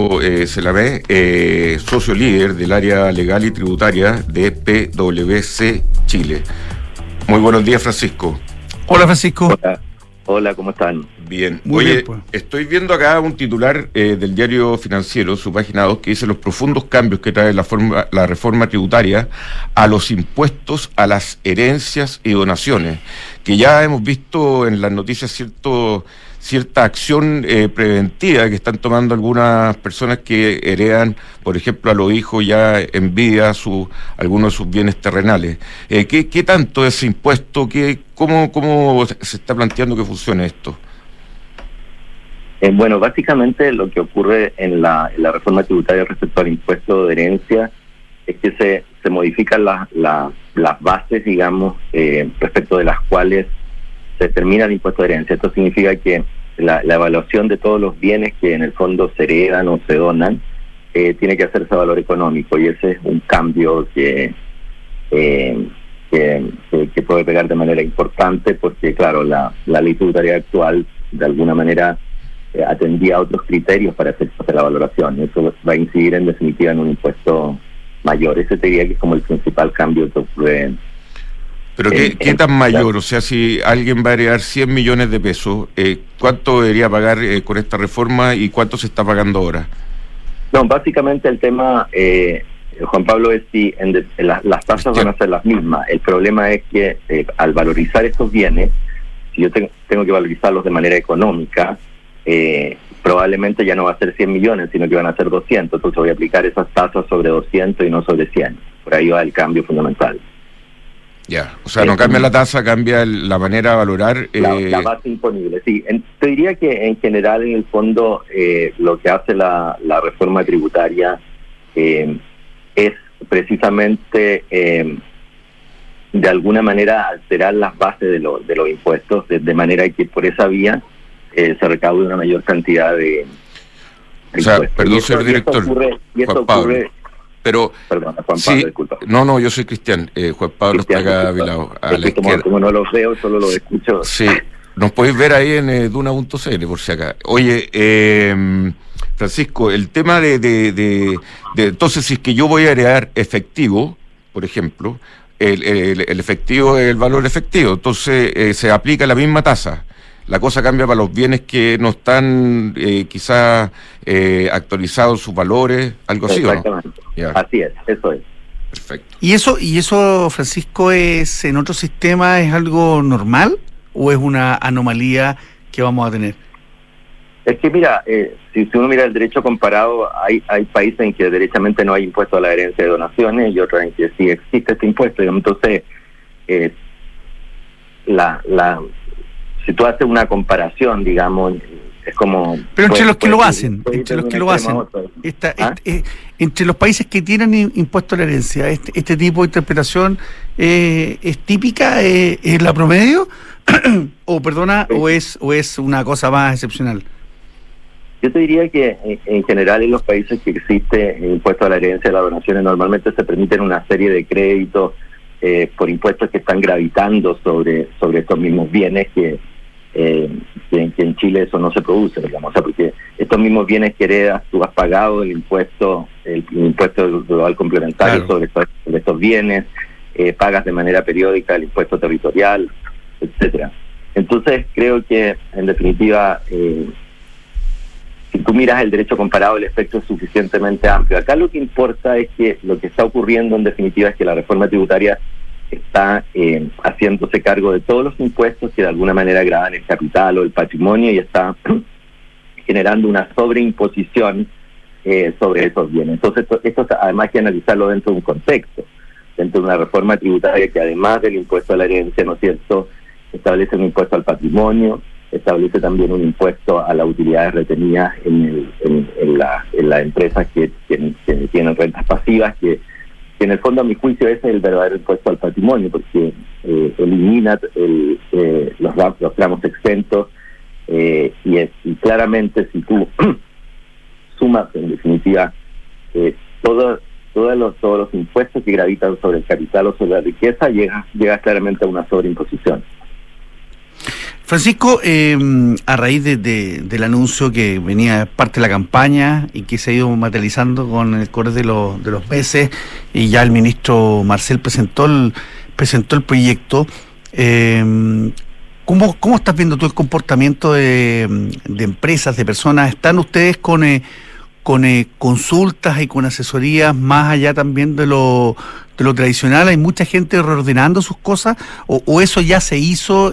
Francisco Selamé, socio líder del área legal y tributaria de PwC Chile. Muy buenos días, Francisco. Hola, Francisco. Hola, ¿cómo están? Bien. Muy Oye, bien, pues. Estoy viendo acá un titular del diario Financiero, su página 2, que dice los profundos cambios que trae la reforma tributaria a los impuestos a las herencias y donaciones, que ya hemos visto en las noticias cierta acción preventiva que están tomando algunas personas que heredan, por ejemplo, a los hijos ya en vida algunos de sus bienes terrenales. ¿Qué tanto ese impuesto? ¿Cómo se está planteando que funcione esto? Bueno, básicamente lo que ocurre en la reforma tributaria respecto al impuesto de herencia es que se modifican las bases, digamos, respecto de las cuales se determina el impuesto de herencia. Esto significa que la evaluación de todos los bienes que en el fondo se heredan o se donan tiene que hacerse a valor económico, y ese es un cambio que puede pegar de manera importante, porque claro, la ley tributaria actual de alguna manera atendía a otros criterios para hacer la valoración. Eso va a incidir en definitiva en un impuesto mayor. Ese te diría que es como el principal cambio que ocurre. ¿Pero qué tan mayor? O sea, si alguien va a heredar 100 millones de pesos, ¿cuánto debería pagar con esta reforma y cuánto se está pagando ahora? No, básicamente el tema, Juan Pablo, es si las tasas van a ser las mismas. El problema es que al valorizar estos bienes, si yo tengo que valorizarlos de manera económica, probablemente ya no va a ser 100 millones, sino que van a ser 200. Entonces voy a aplicar esas tasas sobre 200 y no sobre 100. Por ahí va el cambio fundamental. Ya, o sea, no cambia la tasa, cambia la manera de valorar. La base imponible, sí. Te diría que en general, en el fondo, lo que hace la reforma tributaria es precisamente, de alguna manera, alterar las bases de los impuestos, de manera que por esa vía se recaude una mayor cantidad de impuestos. Perdón, señor director, Juan Pablo. Pero, perdón, Juan Pablo, disculpa. No, yo soy Cristian. Juan Pablo está acá a mi lado, a la izquierda. Como no los veo, solo los escucho. Sí, nos podéis ver ahí en Duna.cl, por si acá. Oye, Francisco, el tema de entonces, si es que yo voy a heredar efectivo, por ejemplo, el efectivo es el valor efectivo, entonces se aplica la misma tasa. La cosa cambia para los bienes que no están quizás actualizados sus valores, algo así, ¿o no? Exactamente. Así es, eso es. Perfecto. ¿Y eso, Francisco, es en otro sistema es algo normal o es una anomalía que vamos a tener? Es que mira, si uno mira el derecho comparado, hay países en que derechamente no hay impuesto a la herencia de donaciones y otros en que sí existe este impuesto. Entonces, si tú haces una comparación, digamos, es como... Pero entre los que lo hacen, entre los países que tienen impuesto a la herencia, este tipo de interpretación es típica, es la promedio, o es una cosa más excepcional. Yo te diría que en general en los países que existe impuesto a la herencia y a las donaciones, normalmente se permiten una serie de créditos por impuestos que están gravitando sobre estos mismos bienes que en Chile eso no se produce, digamos. O sea, porque estos mismos bienes que heredas, tú has pagado el impuesto global complementario, claro, sobre estos bienes, pagas de manera periódica el impuesto territorial, etcétera. Entonces creo que en definitiva, si tú miras el derecho comparado, el espectro es suficientemente amplio. Acá lo que importa es que lo que está ocurriendo en definitiva es que la reforma tributaria está haciéndose cargo de todos los impuestos que de alguna manera gravan el capital o el patrimonio, y está generando una sobreimposición sobre esos bienes. Entonces esto además hay que analizarlo dentro de un contexto, dentro de una reforma tributaria que además del impuesto a la herencia, ¿no es cierto?, establece un impuesto al patrimonio, establece también un impuesto a las utilidades retenidas en las empresas que tienen rentas pasivas, que en el fondo, a mi juicio, ese es el verdadero impuesto al patrimonio, porque elimina los tramos exentos, y claramente si tú sumas, en definitiva, todos los impuestos que gravitan sobre el capital o sobre la riqueza, llegas claramente a una sobreimposición. Francisco, a raíz del anuncio que venía parte de la campaña y que se ha ido materializando con el correr de los meses, y ya el ministro Marcel presentó el proyecto, ¿cómo estás viendo tú el comportamiento de empresas, de personas? ¿Están ustedes con consultas y con asesorías más allá también de lo tradicional? ¿Hay mucha gente reordenando sus cosas o eso ya se hizo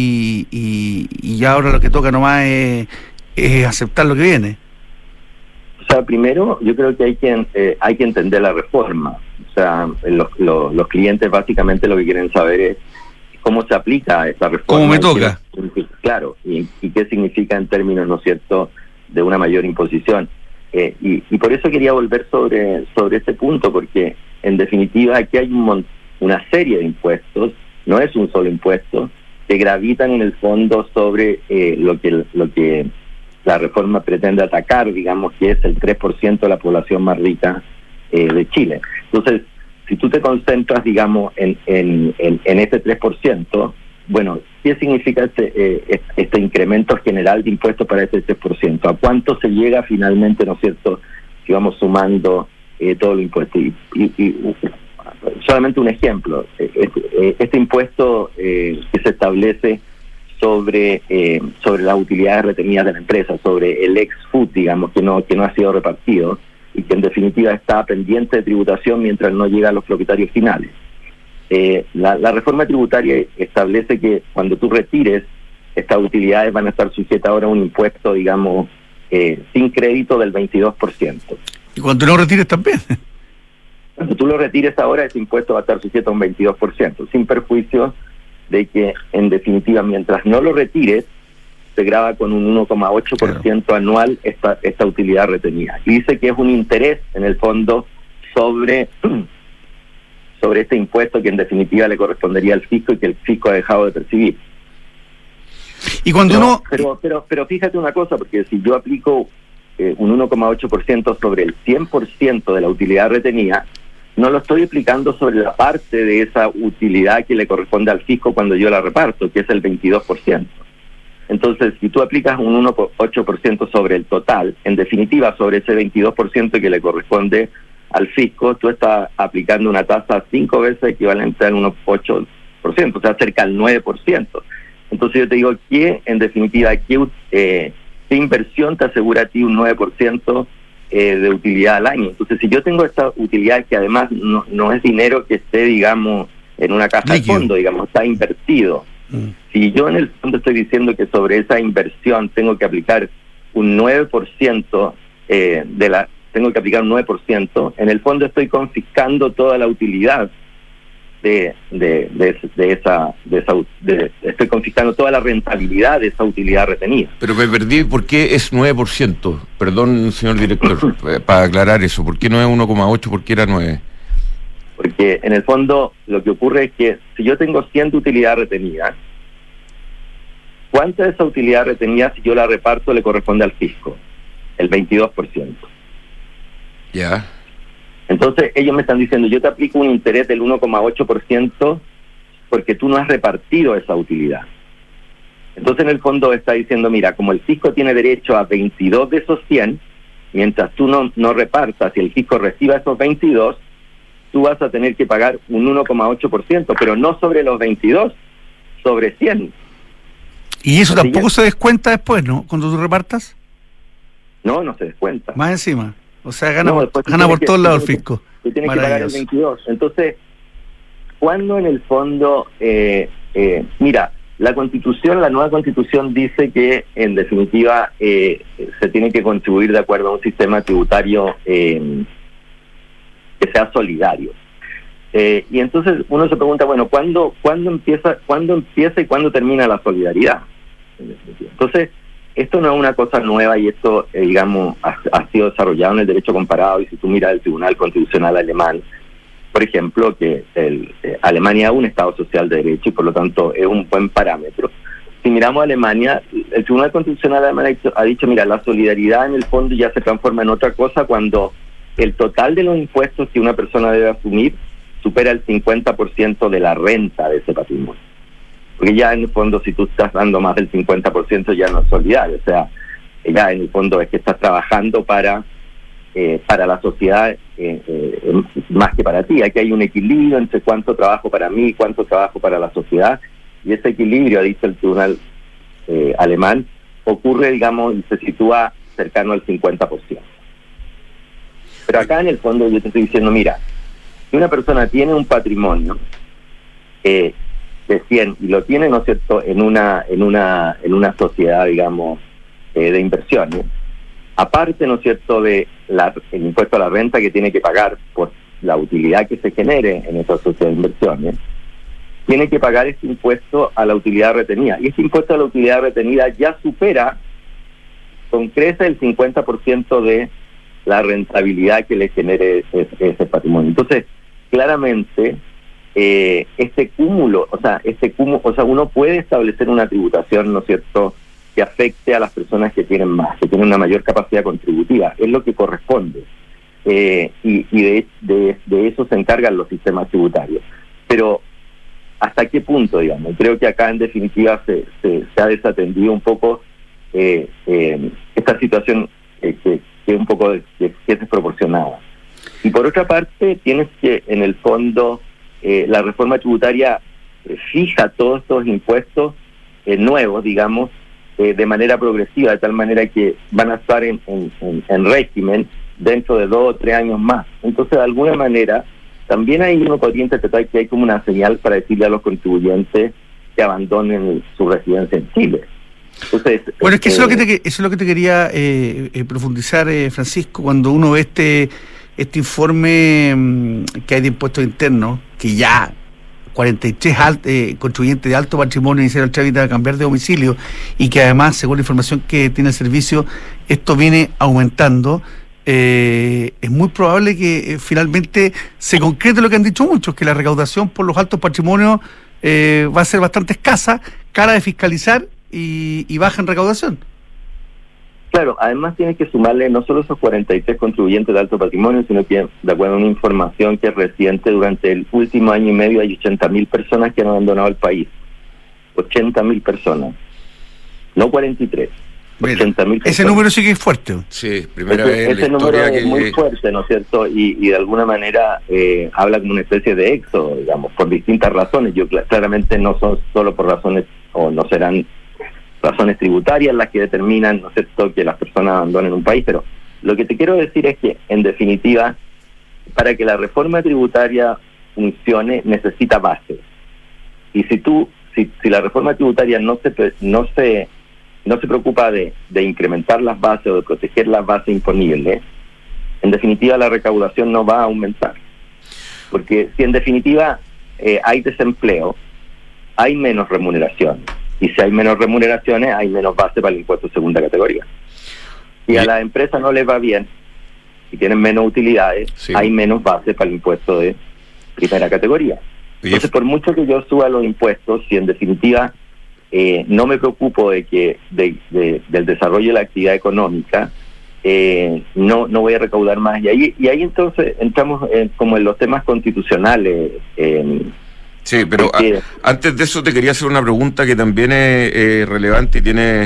y ya ahora lo que toca nomás es aceptar lo que viene? O sea, primero yo creo que hay que entender la reforma. O sea, los clientes básicamente lo que quieren saber es cómo se aplica esta reforma. ¿Cómo me toca? Claro, y qué significa en términos, ¿no es cierto?, de una mayor imposición. Y por eso quería volver sobre este punto, porque en definitiva aquí hay una serie de impuestos, no es un solo impuesto, que gravitan en el fondo sobre lo que la reforma pretende atacar, digamos, que es el 3% de la población más rica de Chile. Entonces, si tú te concentras, digamos, en ese 3%, bueno, ¿qué significa este incremento general de impuestos para ese 3%? ¿A cuánto se llega finalmente, no es cierto, si vamos sumando todo el impuesto? Y solamente un ejemplo, este impuesto que se establece sobre las utilidades retenidas de la empresa, sobre el ex-food, digamos, que no ha sido repartido y que en definitiva está pendiente de tributación mientras no llega a los propietarios finales. La reforma tributaria establece que cuando tú retires, estas utilidades van a estar sujetas ahora a un impuesto, digamos, sin crédito del 22%. ¿Y cuando no retires también? Cuando tú lo retires ahora, ese impuesto va a estar sujeto a un 22%, sin perjuicio de que, en definitiva, mientras no lo retires, se grava con un 1,8% anual esta utilidad retenida. Y dice que es un interés, en el fondo, sobre este impuesto que en definitiva le correspondería al fisco y que el fisco ha dejado de percibir. Y cuando pero fíjate una cosa, porque si yo aplico un 1,8% sobre el 100% de la utilidad retenida, no lo estoy aplicando sobre la parte de esa utilidad que le corresponde al fisco cuando yo la reparto, que es el 22%. Entonces, si tú aplicas un 1,8% sobre el total, en definitiva sobre ese 22% que le corresponde al fisco, tú estás aplicando una tasa 5 veces equivalente al 1,8%, o sea, cerca al 9%. Entonces yo te digo que, en definitiva, ¿qué inversión te asegura a ti un 9% de utilidad al año? Entonces, si yo tengo esta utilidad que además no es dinero que esté, digamos, en una caja de fondo, digamos, está invertido. Si yo en el fondo estoy diciendo que sobre esa inversión tengo que aplicar un 9%, tengo que aplicar un 9%, en el fondo estoy confiscando toda la utilidad estoy confiscando toda la rentabilidad de esa utilidad retenida. Pero me perdí, ¿por qué es 9%? Perdón, señor director, para aclarar eso, ¿por qué no es 1,8%? ¿Por qué era 9%? Porque en el fondo lo que ocurre es que si yo tengo 100 de utilidad retenida, ¿cuánta de esa utilidad retenida, si yo la reparto, le corresponde al fisco? El 22%. Ya. Entonces ellos me están diciendo, yo te aplico un interés del 1,8% porque tú no has repartido esa utilidad. Entonces en el fondo está diciendo, mira, como el fisco tiene derecho a 22 de esos 100, mientras tú no repartas y el fisco reciba esos 22, tú vas a tener que pagar un 1,8%, pero no sobre los 22, sobre 100. ¿Y eso así tampoco se descuenta después, no? Cuando tú repartas. No se descuenta. Más encima. O sea, gana por todos lados el fisco. Tú tienes que pagar el 22. Entonces, cuando en el fondo, mira, la nueva Constitución dice que en definitiva se tiene que contribuir de acuerdo a un sistema tributario que sea solidario. Y entonces uno se pregunta, bueno, ¿cuándo empieza y cuándo termina la solidaridad? Entonces, esto no es una cosa nueva y esto, digamos, ha sido desarrollado en el derecho comparado. Y si tú miras el Tribunal Constitucional alemán, por ejemplo, que Alemania es un Estado social de derecho y por lo tanto es un buen parámetro. Si miramos a Alemania, el Tribunal Constitucional alemán ha dicho, mira, la solidaridad en el fondo ya se transforma en otra cosa cuando el total de los impuestos que una persona debe asumir supera el 50% de la renta de ese patrimonio. porque ya en el fondo si tú estás dando más del 50% ya no es solidario, o sea, ya en el fondo es que estás trabajando para la sociedad más que para ti. Aquí hay un equilibrio entre cuánto trabajo para mí y cuánto trabajo para la sociedad, y ese equilibrio, ha dicho el tribunal alemán, ocurre, digamos, y se sitúa cercano al 50%. Pero acá en el fondo yo te estoy diciendo, mira, si una persona tiene un patrimonio de 100 y lo tiene, ¿no es cierto?, en una sociedad, digamos, de inversiones, aparte, ¿no es cierto?, de el impuesto a la renta que tiene que pagar por la utilidad que se genere en esa sociedad de inversiones, tiene que pagar este impuesto a la utilidad retenida. Y este impuesto a la utilidad retenida ya supera con creces el 50% de la rentabilidad que le genere ese patrimonio. Entonces, claramente, este cúmulo, uno puede establecer una tributación, ¿no es cierto?, que afecte a las personas que tienen más, que tienen una mayor capacidad contributiva, es lo que corresponde. Y de eso se encargan los sistemas tributarios. Pero, ¿hasta qué punto, digamos? Creo que acá, en definitiva, se ha desatendido un poco esta situación que es un poco que es desproporcionada. Y por otra parte, tienes que, en el fondo, la reforma tributaria fija todos estos impuestos nuevos, digamos, de manera progresiva, de tal manera que van a estar en régimen dentro de 2 o 3 años más. Entonces, de alguna manera, también ahí uno podría interpretar que hay como una señal para decirle a los contribuyentes que abandonen su residencia en Chile. Entonces, bueno, es que eso es lo que te quería profundizar, Francisco, cuando uno ve este informe que hay de impuestos internos, que ya 43 contribuyentes de alto patrimonio iniciaron el trámite a cambiar de domicilio, y que además, según la información que tiene el servicio, esto viene aumentando. Es muy probable que finalmente se concrete lo que han dicho muchos, que la recaudación por los altos patrimonios va a ser bastante escasa, cara de fiscalizar y baja en recaudación. Claro, además tienes que sumarle no solo esos 43 contribuyentes de alto patrimonio, sino que, de acuerdo a una información que es reciente, durante el último año y medio hay 80.000 personas que han abandonado el país. 80.000 personas, no 43. 80.000 personas. Ese número sí que es fuerte. Sí, primera vez en la ese número historia es muy fuerte, ¿no es cierto? Y de alguna manera habla como una especie de éxodo, digamos, por distintas razones. Yo claramente no son solo por razones, o no serán razones tributarias las que determinan, ¿no es cierto?, que las personas abandonen un país, pero lo que te quiero decir es que, en definitiva, para que la reforma tributaria funcione, necesita bases. Y si la reforma tributaria no se preocupa de incrementar las bases o de proteger las bases imponibles, en definitiva la recaudación no va a aumentar. Porque si en definitiva hay desempleo, hay menos remuneración. Y si hay menos remuneraciones, hay menos base para el impuesto de segunda categoría. Si a las empresas no les va bien y tienen menos utilidades, sí, hay menos base para el impuesto de primera categoría. Entonces, por mucho que yo suba los impuestos, si en definitiva no me preocupo de que del desarrollo de la actividad económica, no voy a recaudar más. Y ahí entonces entramos como en los temas constitucionales. Sí, pero antes de eso te quería hacer una pregunta que también es relevante y tiene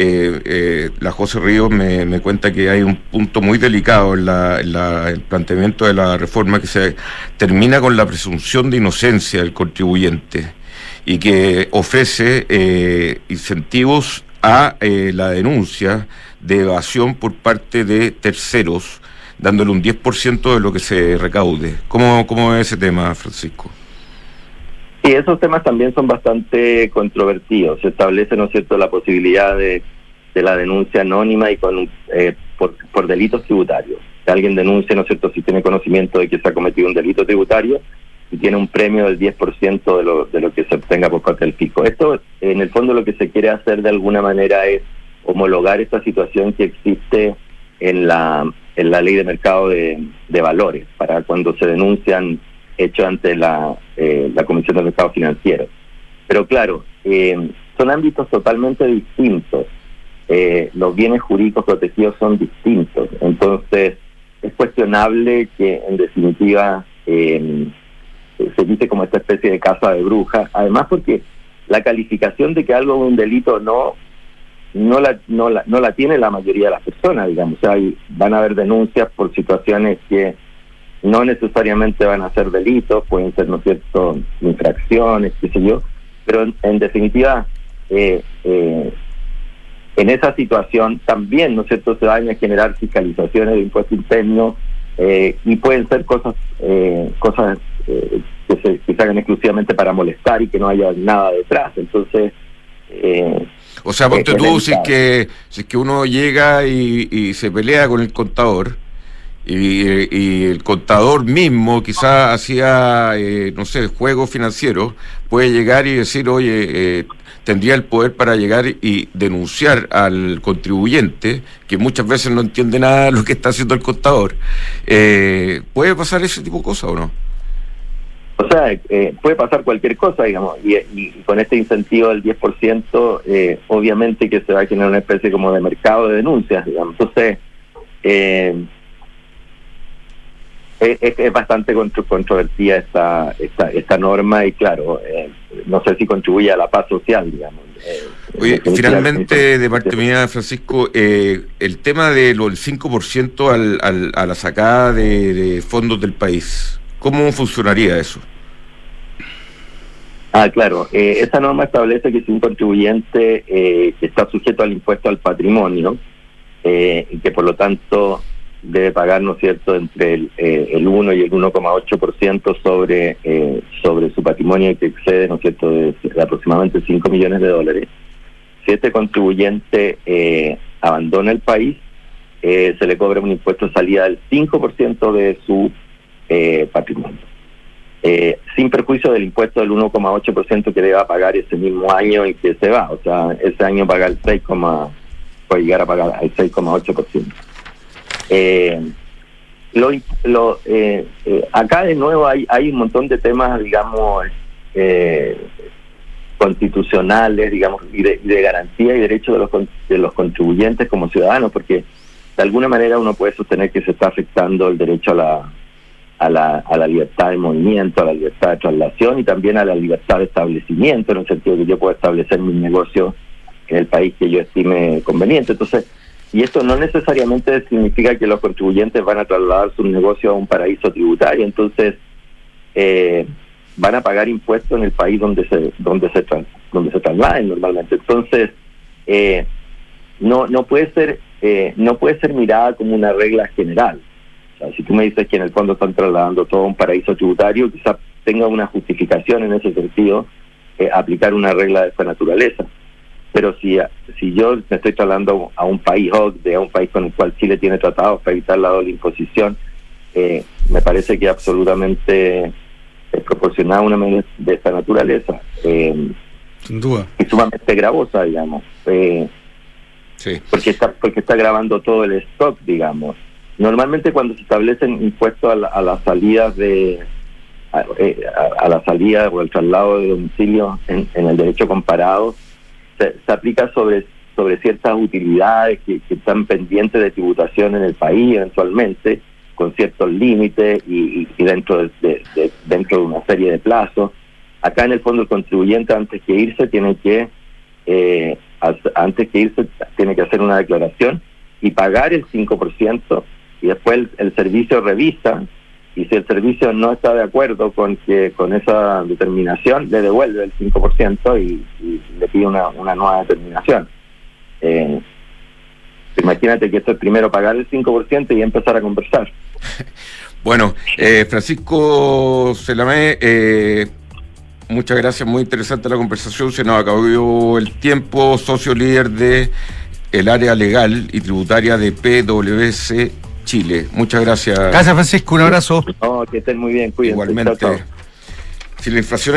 la José Ríos me cuenta que hay un punto muy delicado en el planteamiento de la reforma, que se termina con la presunción de inocencia del contribuyente y que ofrece incentivos a la denuncia de evasión por parte de terceros, dándole un 10% de lo que se recaude. ¿Cómo es ese tema, Francisco? Sí, esos temas también son bastante controvertidos. Se establece, ¿no es cierto?, la posibilidad de la denuncia anónima y por delitos tributarios. Que alguien denuncie, ¿no es cierto?, si tiene conocimiento de que se ha cometido un delito tributario y tiene un premio del 10% de lo que se obtenga por parte del fisco. Esto, en el fondo, lo que se quiere hacer de alguna manera es homologar esta situación que existe en la ley de mercado de valores, para cuando se denuncian hechos ante la Comisión de Mercado Financiero. Pero claro, son ámbitos totalmente distintos. Los bienes jurídicos protegidos son distintos. Entonces, es cuestionable que, en definitiva, se dice como esta especie de casa de brujas. Además, porque la calificación de que algo es un delito no la tiene la mayoría de las personas, digamos. O sea, van a haber denuncias por situaciones que no necesariamente van a ser delitos, pueden ser, ¿no es cierto?, infracciones, qué sé yo, pero en definitiva, en esa situación también, ¿no es cierto?, se van a generar fiscalizaciones de impuesto interno, y pueden ser cosas que se hagan exclusivamente para molestar y que no haya nada detrás. Entonces, o sea, ponte tú, si es que uno llega y se pelea con el contador, y el contador mismo quizás hacía, no sé, juegos financieros, puede llegar y decir, oye, tendría el poder para llegar y denunciar al contribuyente, que muchas veces no entiende nada de lo que está haciendo el contador. ¿Puede pasar ese tipo de cosas o no? O sea, puede pasar cualquier cosa, digamos, y con este incentivo del 10%, obviamente que se va a generar una especie como de mercado de denuncias, digamos. Entonces, es bastante controvertida esta norma, y claro, no sé si contribuye a la paz social, digamos. Oye, finalmente, de parte mía, Francisco, el tema del 5% a la sacada de fondos del país, ¿cómo funcionaría eso? Claro, esa norma establece que si un contribuyente que está sujeto al impuesto al patrimonio, y que por lo tanto debe pagar, ¿no es cierto?, entre el 1 y el 1,8% sobre su patrimonio, que excede, ¿no es cierto?, de aproximadamente $5 millones. Si este contribuyente abandona el país, se le cobra un impuesto de salida del 5% de su patrimonio, sin perjuicio del impuesto del 1,8% que deba pagar ese mismo año en que se va. O sea, ese año paga el puede llegar a pagar el 6,8%. Acá de nuevo hay un montón de temas, digamos, constitucionales, digamos, y de garantía y derechos de los contribuyentes como ciudadanos, porque de alguna manera uno puede sostener que se está afectando el derecho a la libertad de movimiento, a la libertad de traslación y también a la libertad de establecimiento, en el sentido de que yo puedo establecer mi negocio en el país que yo estime conveniente. Entonces, y esto no necesariamente significa que los contribuyentes van a trasladar sus negocios a un paraíso tributario. Entonces, van a pagar impuestos en el país donde se trasladen normalmente. Entonces, no puede ser mirada como una regla general. O sea, si tú me dices que en el fondo están trasladando todo a un paraíso tributario, quizás tenga una justificación en ese sentido aplicar una regla de esta naturaleza. Pero si yo me estoy trasladando a un país OCDE, a un país con el cual Chile tiene tratados para evitar la doble imposición, me parece que es absolutamente proporcionada una medida de esta naturaleza. Sin duda. Es sumamente gravosa, digamos. Sí. Porque está grabando todo el stock, digamos. Normalmente cuando se establecen impuestos a las salidas a la salida o el traslado de domicilio en el derecho comparado, se aplica sobre ciertas utilidades que están pendientes de tributación en el país eventualmente, con ciertos límites y dentro de una serie de plazos. Acá en el fondo el contribuyente antes que irse tiene que hacer una declaración y pagar el 5%, y después el servicio revisa, y si el servicio no está de acuerdo con esa determinación, le devuelve el 5% y le pide una nueva determinación. Imagínate que esto es primero pagar el 5% y empezar a conversar. Bueno, Francisco Selamé, muchas gracias, muy interesante la conversación, se nos acabó el tiempo, socio líder de el área legal y tributaria de PwC Chile. Muchas gracias. Gracias, Francisco, un abrazo. No, que estén muy bien, cuídense. Igualmente. Chao, chao. Si la inflación